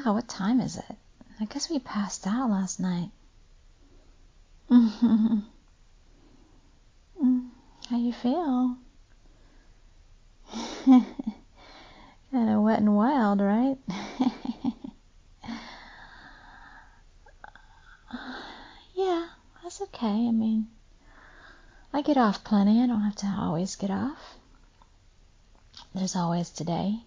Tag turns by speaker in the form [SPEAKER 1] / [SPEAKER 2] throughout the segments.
[SPEAKER 1] Yeah, what time is it? I guess we passed out last night. How you feel? Kind of wet and wild, right? Yeah, that's okay. I mean, I get off plenty. I don't have to always get off. There's always today.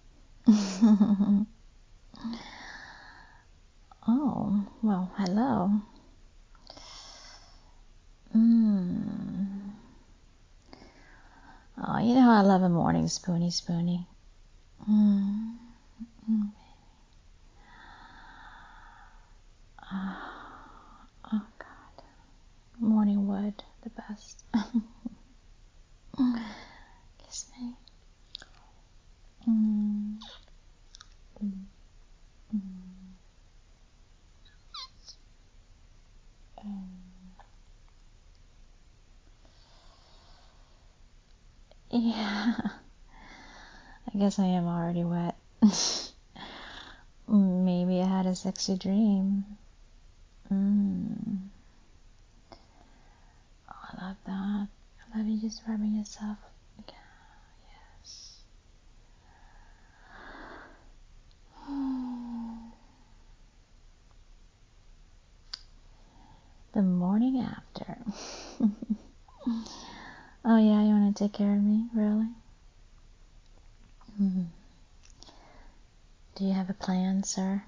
[SPEAKER 1] Oh, well, hello. Oh, you know how I love a morning spoony. Oh, God. Morning wood, the best. Kiss me. Yeah, I guess I am already wet. Maybe I had a sexy dream. Oh, I love that. I love you just rubbing yourself. Yes. The morning after. Oh yeah, you want to take care of me? Really? Do you have a plan, sir?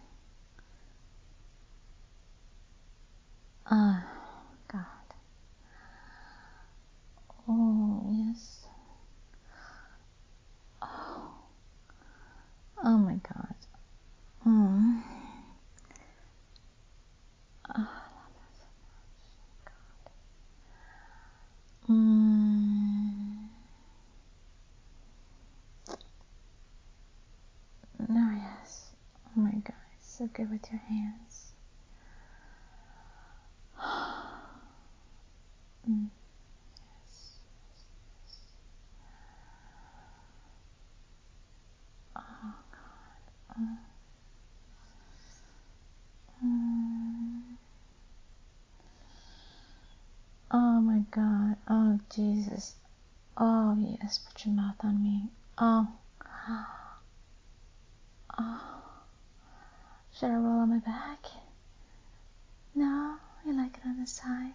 [SPEAKER 1] Oh, God. Oh, yes. Oh my God. Oh, I love that so much. Oh, yes. Oh my God. So good with your hands. Yes. Oh, God. Oh my God. Oh, Jesus. Oh, yes. Put your mouth on me. Oh. Oh. Should I roll on my back? No? You like it on the side?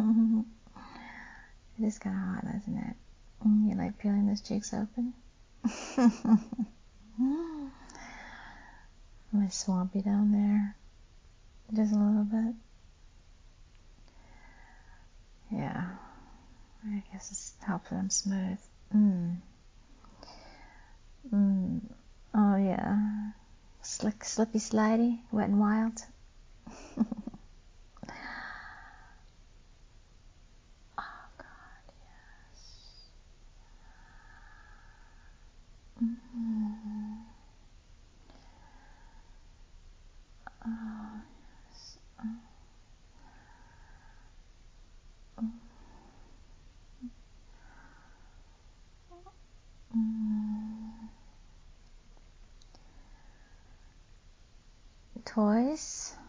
[SPEAKER 1] It is kind of hot, isn't it? You like peeling those cheeks open? Am I swampy down there? Just a little bit? Yeah. I guess it's helps that I'm smooth. Oh, yeah. Slick, slippy, slidey, wet and wild. Oh, God, yes. Oh, yes. Toys?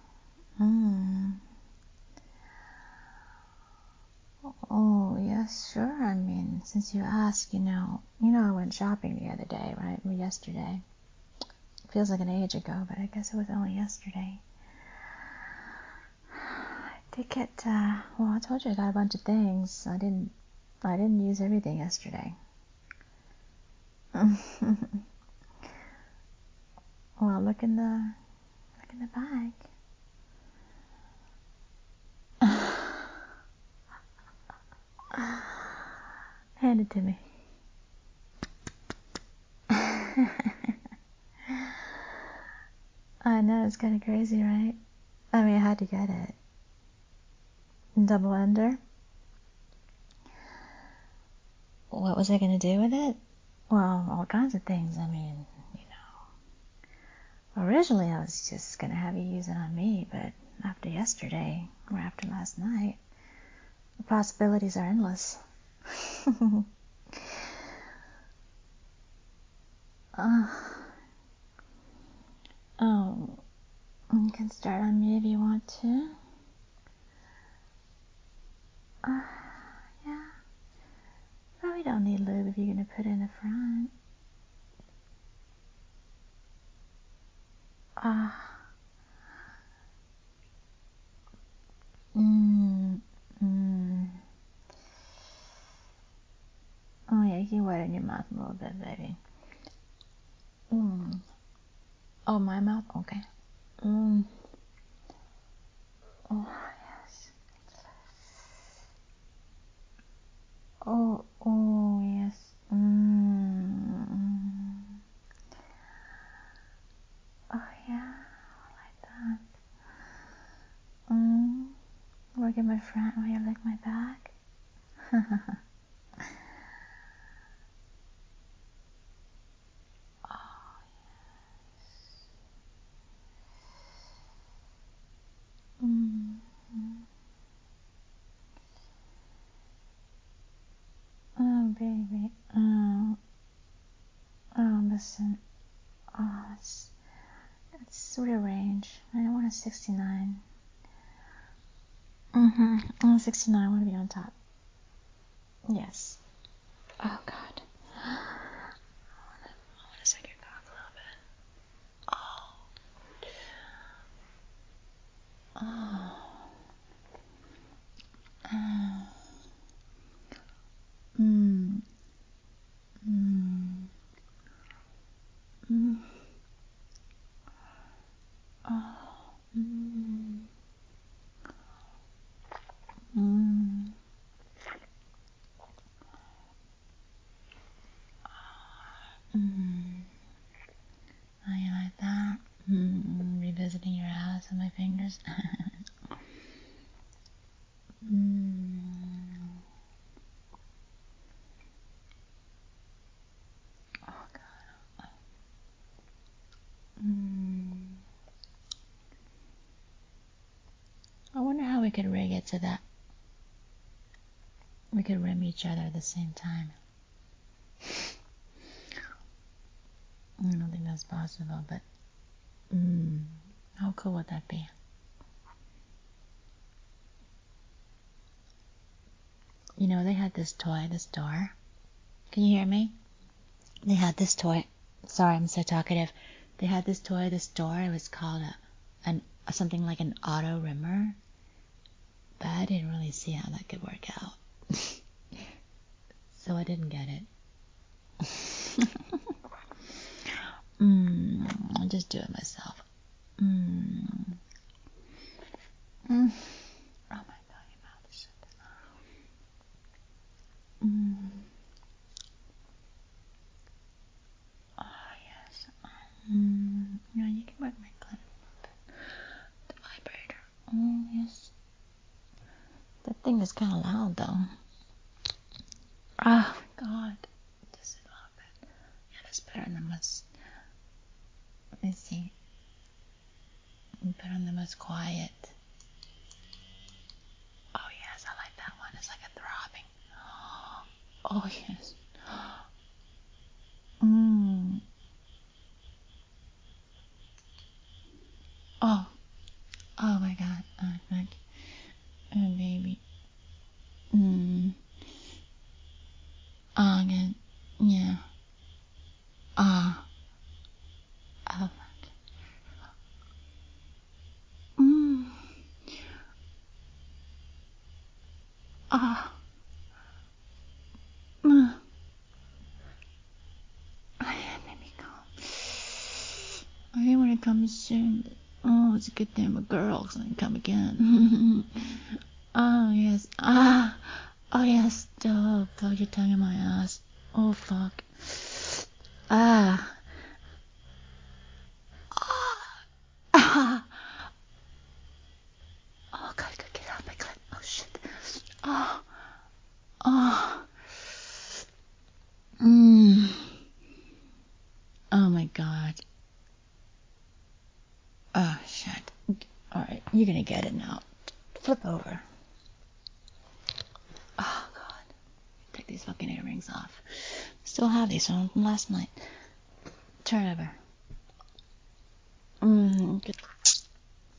[SPEAKER 1] Oh, yes, sure. I mean, since you ask, I went shopping the other day, right? Or yesterday. Feels like an age ago, but I guess it was only yesterday. I did get, well, I told you I got a bunch of things. I didn't use everything yesterday. Well, look in the bag. Hand it to me. I know, it's kind of crazy, right? I mean, I had to get it. Double ender. What was I going to do with it? Well, all kinds of things. I mean, originally I was just going to have you use it on me, but after yesterday, or after last night, the possibilities are endless. Oh, can start on me if you want to. Yeah. Probably don't need lube if you're going to put it in the front. Oh yeah, you can wet it in your mouth a little bit, baby. Oh, my mouth? Okay. Oh, yes. Oh, yes. Oh, yeah. I like that. Look at my front while you lick my back. Oh, baby. Listen. It's sort of range. I want a 69. I want a 69. I want to be on top. Yes. Oh, God. I want to suck your cock a little bit. Oh, you like that? Revisiting your ass with my fingers. Oh, God. I wonder how we could rig it so that we could rim each other at the same time. I don't think that's possible, but how cool would that be? You know, they had this toy at the store. Can you hear me? They had this toy. Sorry, I'm so talkative. They had this toy at the store. It was called something like an auto rimmer. But I didn't really see how that could work out. So I didn't get it. I'll just do it myself. Oh my God, your mouth is shut. Oh, yes. Yeah, you can work my clit a little bit. The vibrator. Oh, yes. That thing is kind of loud, though. Oh, my God. Just a little bit. Yeah, that's better than most. Let me see. Better than the most quiet. Oh, yes, I like that one. It's like a throbbing. Oh, yes. Oh my God. Oh, fuck. Oh, baby. Oh, good. Yeah. Oh. Oh, fuck. Oh. Oh, yeah, let me come. I didn't want to come soon. Oh, it's a good thing I'm a girl, so I can come again. Oh, yes. Oh, yes. Oh, plug your tongue in my ass. Oh, fuck. Ah. Ah. Oh, God, get out of my clit. Oh, shit. Oh. Oh. Oh, my God. Oh, shit. Alright, you're gonna get it now. Flip over. Oh, God. Take these fucking earrings off. Still have these from last night. Turn over. Good.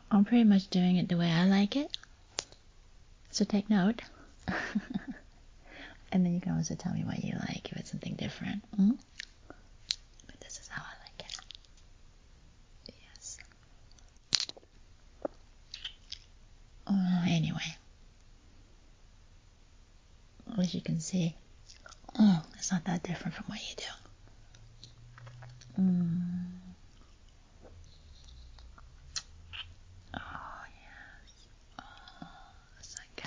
[SPEAKER 1] I'm pretty much doing it the way I like it. So take note. And then you can also tell me what you like if it's something different. But this is how I like it. Yes. Anyway. As you can see, it's not that different from what you do. Oh, yes. Oh, it's like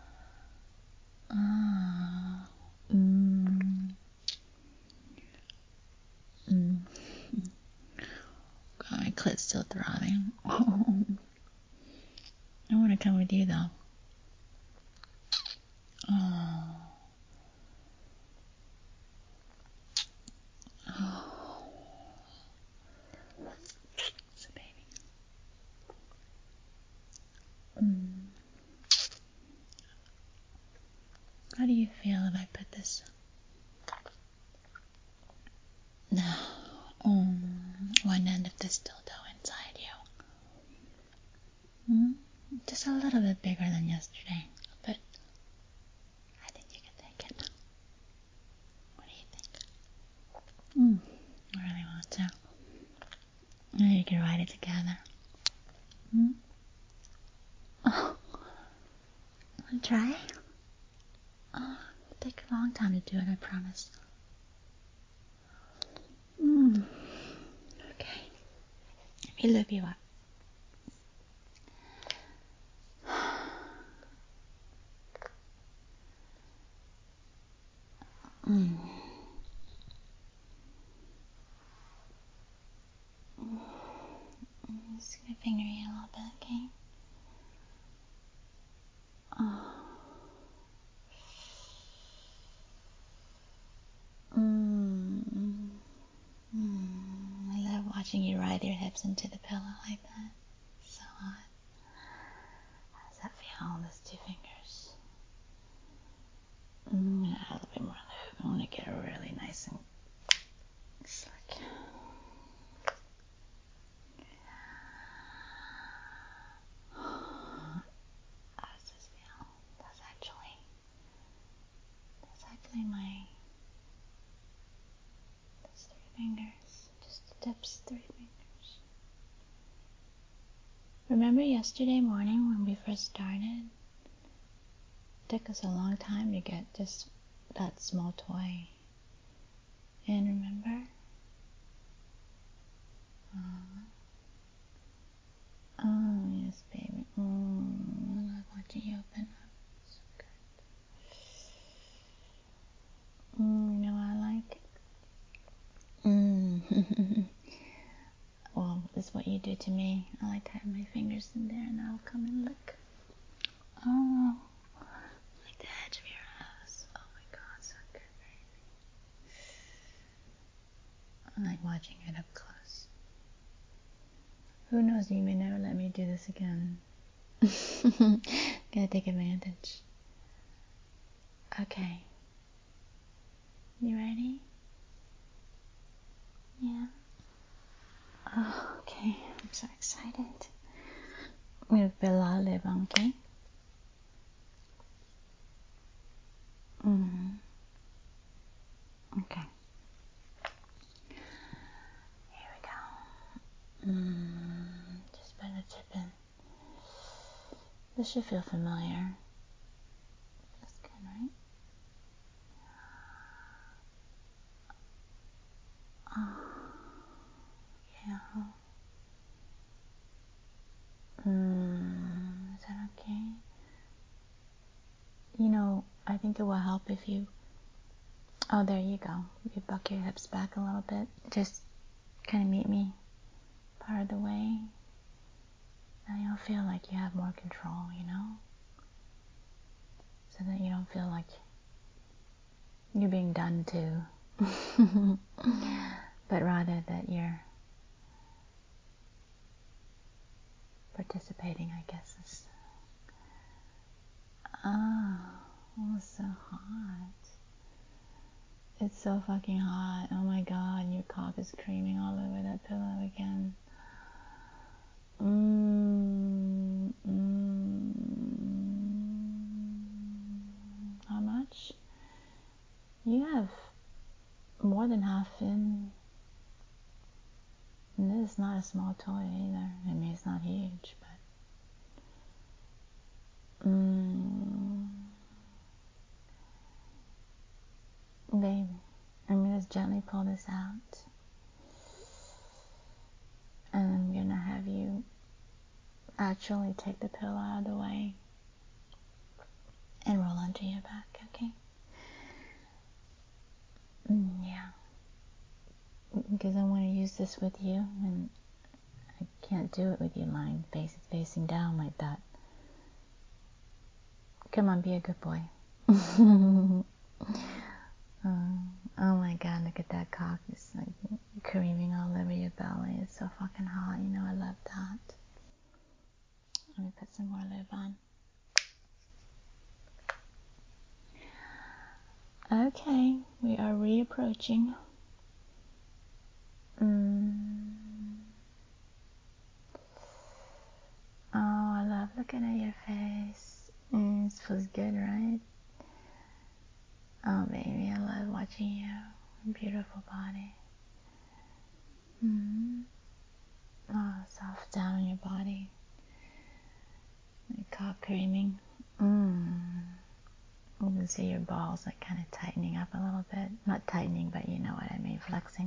[SPEAKER 1] God, my clit's still throbbing. I want to come with you, though. Oh. It's a baby. How do you feel if I put this? No. One end of this dildo inside you. Just a little bit bigger than yesterday, but I think you can take it. What do you think? I really want to. Maybe you can ride it together. Oh, wanna try? Oh, it'll take a long time to do it, I promise. Okay. Let me loop you up. I'm just gonna finger you a little bit, okay? I love watching you ride your hips into the pillow like that. So hot. How does that feel on those two fingers? A little bit more lube. I want to get it really nice and slick. How does this feel? That's actually my those 3 fingers. Just the tips, 3 fingers. Remember yesterday morning when we first started? It took us a long time to get just that small toy. And remember? Oh, yes, baby. I love watching you open up. So good. You know what I like? Well, this is what you do to me. I like to have my fingers in there and I'll come and lick. Oh, like the edge of your ass. Oh my god, so good, baby. I like watching it up close. Who knows, you may never let me do this again. Gotta take advantage. Okay. You ready? Yeah. Oh, okay. I'm so excited. I'm gonna fill our lip, okay? Okay. Here we go. Just put a tip in. This should feel familiar. That's good, right? Oh, yeah. Is that okay? You know, I think it will help if you... Oh, there you go. You buck your hips back a little bit. Just kind of meet me part of the way. Now you'll feel like you have more control, you know? So that you don't feel like you're being done to. But rather that you're participating, I guess. Oh, so hot. It's so fucking hot. Oh my god, your cock is creaming all over that pillow again. often. And this is not a small toy either. I mean, it's not huge, but baby, I'm gonna just gently pull this out, and I'm gonna have you actually take the pillow out of the way and roll onto your back, okay? Yeah. Because I want to use this with you, and I can't do it with you lying facing down like that. Come on, be a good boy. Oh my God, look at that cock. It's like creaming all over your belly. It's so fucking hot. You know I love that. Let me put some more lube on. Okay, we are reapproaching. Oh, I love looking at your face. This feels good, right? Oh, baby, I love watching you. Beautiful body. Oh, soft down on your body. Your cock creaming. You can see your balls like kind of tightening up a little bit. Not tightening, but you know what I mean, flexing.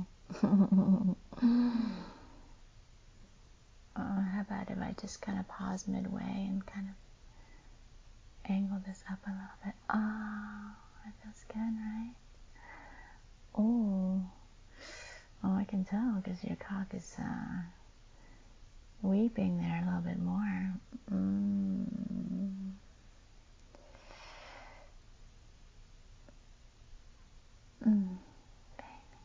[SPEAKER 1] How about if I just kind of pause midway and kind of angle this up a little bit? Oh, that feels good, right? Oh, I can tell because your cock is weeping there a little bit more. Baby.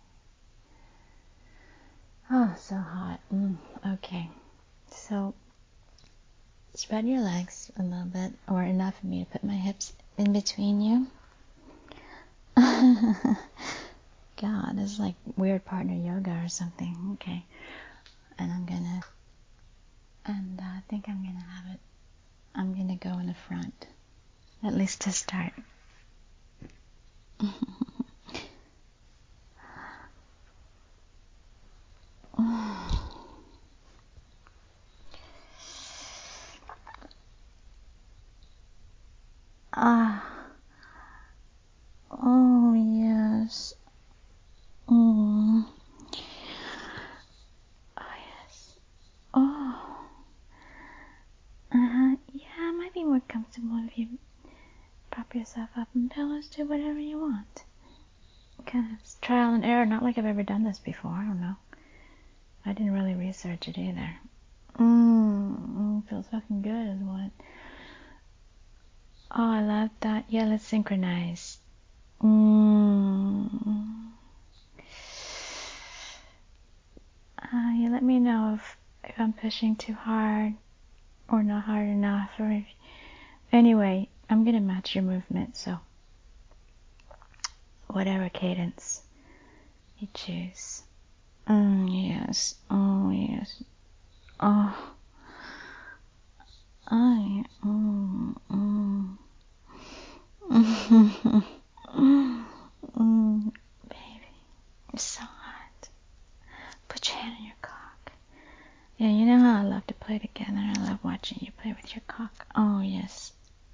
[SPEAKER 1] Oh, so hot. Okay, so spread your legs a little bit, or enough for me to put my hips in between you. God, it's like weird partner yoga or something. Okay, and I think I'm gonna go in the front, at least to start. Oh yes. Oh yes. Oh. Yeah, it might be more comfortable if you prop yourself up in pillows, do whatever you want. Kind of trial and error, not like I've ever done this before. I don't know. I didn't really research it either. Feels fucking good as what. Oh, I love that. Yeah, let's synchronize. You let me know if I'm pushing too hard or not hard enough, or if, anyway, I'm gonna match your movement, so whatever cadence you choose. Yes. Oh yes. Oh. I. Baby, you're so hot. Put your hand on your cock. Yeah, you know how I love to play together. I love watching you play with your cock. Oh yes.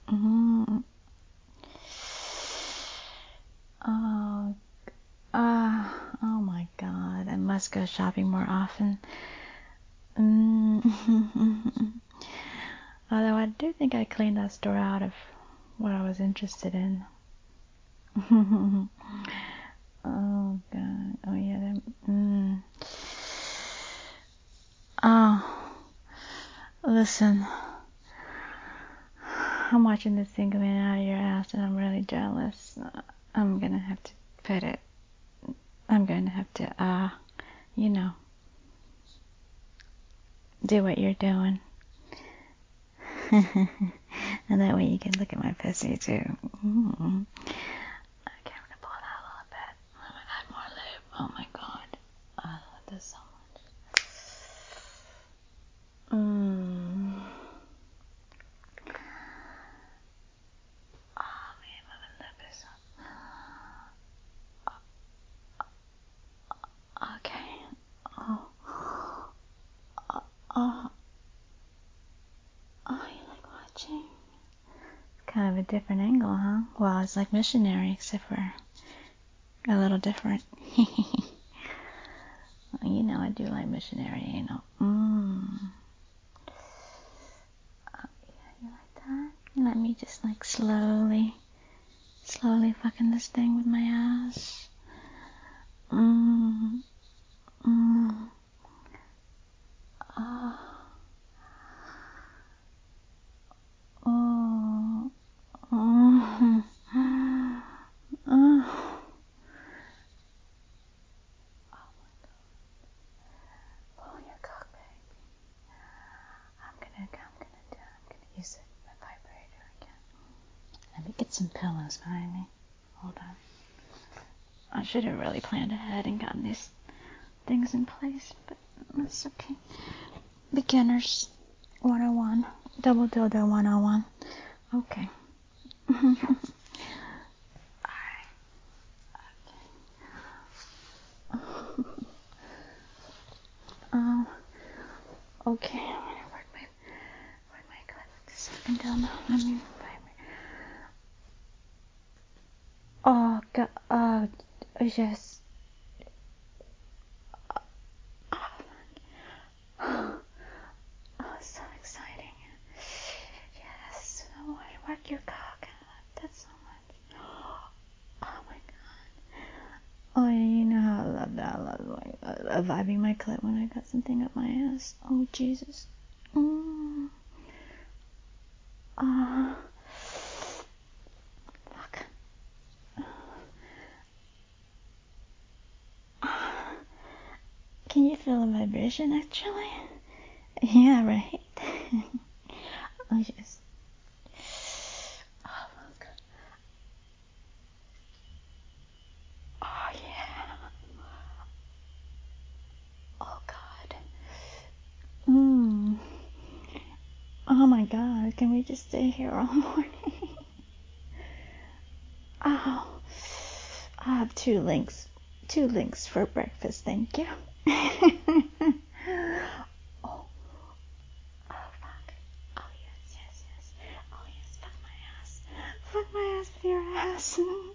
[SPEAKER 1] Oh my God. I must go shopping more often. Although I do think I cleaned that store out of what I was interested in. Oh God. Oh yeah. Oh, listen. I'm watching this thing coming out of your ass, and I'm really jealous. I'm gonna have to put it. I'm gonna have to, do what you're doing. And that way you can look at my pussy too. Okay, I'm gonna pull it out a little bit. I'm gonna add more lube. Oh my God. I love this so much. Oh man, my lip is Oh, oh, you like watching? Kind of a different angle, huh? Well, it's like missionary, except for a little different. Well, you know I do like missionary anal. Oh, yeah, you like that? Let me just like slowly fucking this thing with my ass. Oh. Oh. Oh. Oh. Pull your cock, baby. I'm gonna use my vibrator again. Let me get some pillows behind me. Hold on. I should have really planned ahead and gotten these things in place, but that's okay. Beginners 101. Double dildo 101. Okay. Okay, I'm gonna work my clit with this up and down. Let me vibrate. Oh god, yes. Oh, so exciting. Yes, work your cock. That's so much. Oh my god. Oh, yeah, you know how I love that. I love vibing my clit when I got something up my ass. Oh, Jesus. Fuck. Can you feel the vibration, actually? Yeah, right? Oh, yes. Oh, look. Oh, yeah. Oh, God. Oh, my God. Can we just stay here all morning? Oh. I have 2 links. 2 links for breakfast, thank you. Oh. Oh, fuck. Oh, yes, yes, yes. Oh, yes, fuck my ass. Fuck my ass with your ass. Oh,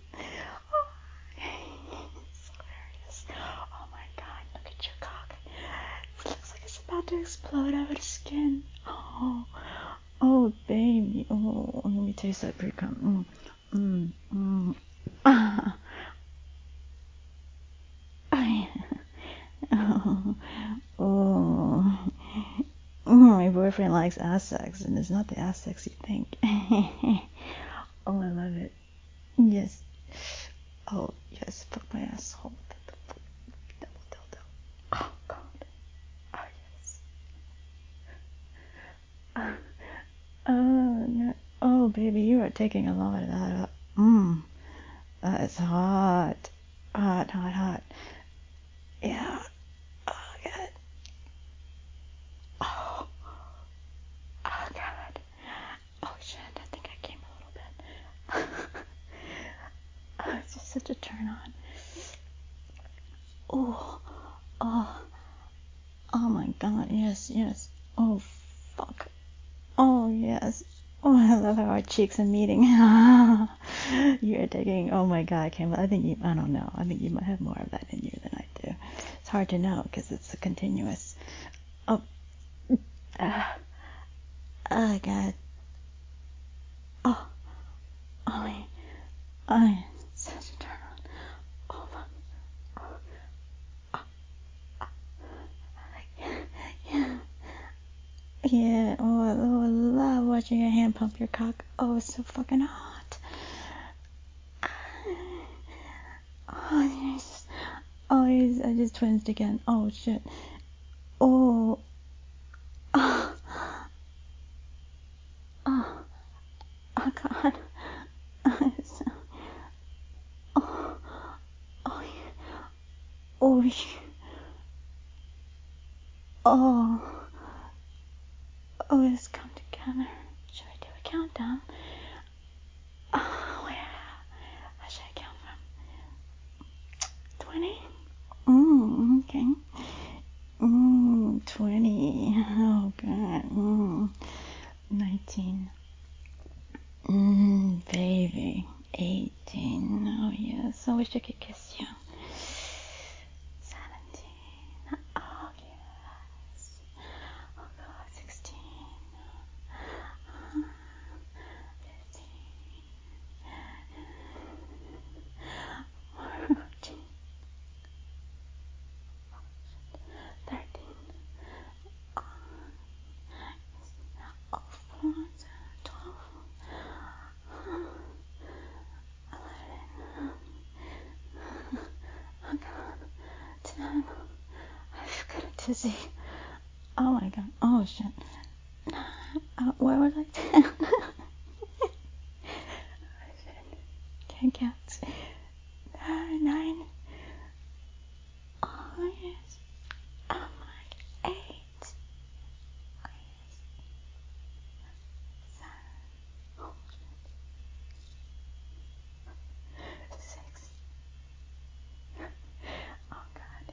[SPEAKER 1] it's hilarious. Oh, my God, look at your cock. It looks like it's about to explode out of the skin. Oh, oh, baby. Oh, let me taste that pre-cum. Oh. My boyfriend likes ass sex, and it's not the ass sex you think. Oh, I love it. Yes. Oh, yes. Fuck my asshole. Double dildo. Oh, God. Oh, yes. Oh, no. Oh, baby, you are taking a lot of that up. That is hot. Hot, hot, hot. Yeah. Oh, God. Oh. Oh, God. Oh, shit. I think I came a little bit. Oh, it's just such a turn on. Oh. Oh. Oh, my God. Yes, yes. Oh, fuck. Oh, yes. Oh, I love how our cheeks are meeting. You're taking, oh my God, Campbell. I don't know. I think you might have more of that in you than I do. It's hard to know because it's a continuous. Oh, oh God. Oh, oh, oh, such a turn on. Oh, fuck. Yeah. Yeah. Oh, I love watching your hand pump your cock. Oh, it's so fucking hot. Oh, Jesus. Oh, I just twinsed again. Oh, shit. Oh. Oh. Oh. Oh, God. Oh, oh, oh, yeah. Oh, yeah. Oh. Oh, it's come together. Should I do a countdown? Oh, yeah. How should I count from? 20? Okay. 20. 20. Oh, God. 19. Baby. 18. Oh, yes. I wish I could kiss you. 17. Oh, yes. Oh, God. 16. 15. 14. 13. Oh, 12. 10. I've got a dizzy. Oh my God. Oh shit. Where was I? 10. Can't count. 9. Oh yes. Oh my. 8. Oh yes. 7. Oh shit. 6. Oh God.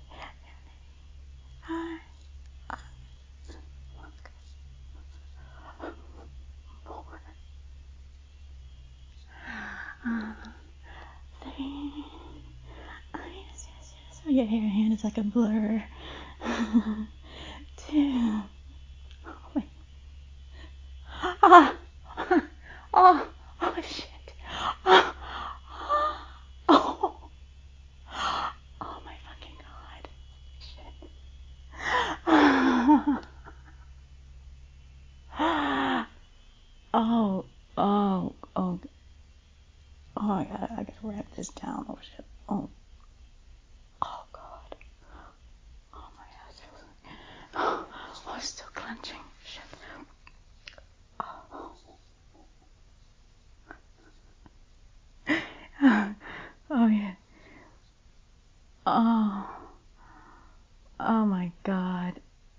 [SPEAKER 1] 5. Oh, 4. 3. Oh yes, yes, yes. Oh, your hand is like a blur. 2. Oh my. Ah. Oh. Oh shit. Oh. Oh. Oh my fucking God. Shit. Oh. Oh. Oh. Oh, I gotta wrap this down. Oh shit. Oh. Oh God. Oh my ass. Oh, I'm still clenching. Shit. Oh. Oh yeah. Oh. Oh my God.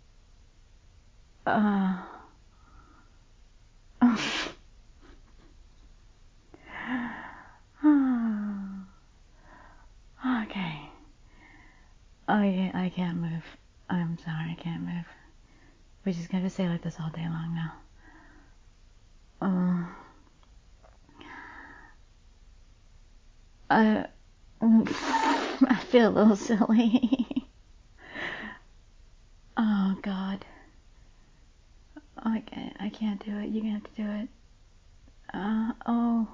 [SPEAKER 1] Okay. Oh yeah, I can't move. I'm sorry, I can't move. We're just gonna stay like this all day long now. I feel a little silly. Oh God. I can't do it. You're gonna have to do it. Oh.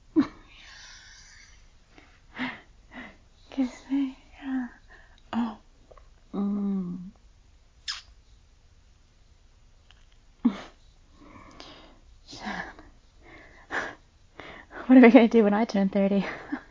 [SPEAKER 1] Kiss me. Yeah. Oh. What are we gonna do when I turn 30?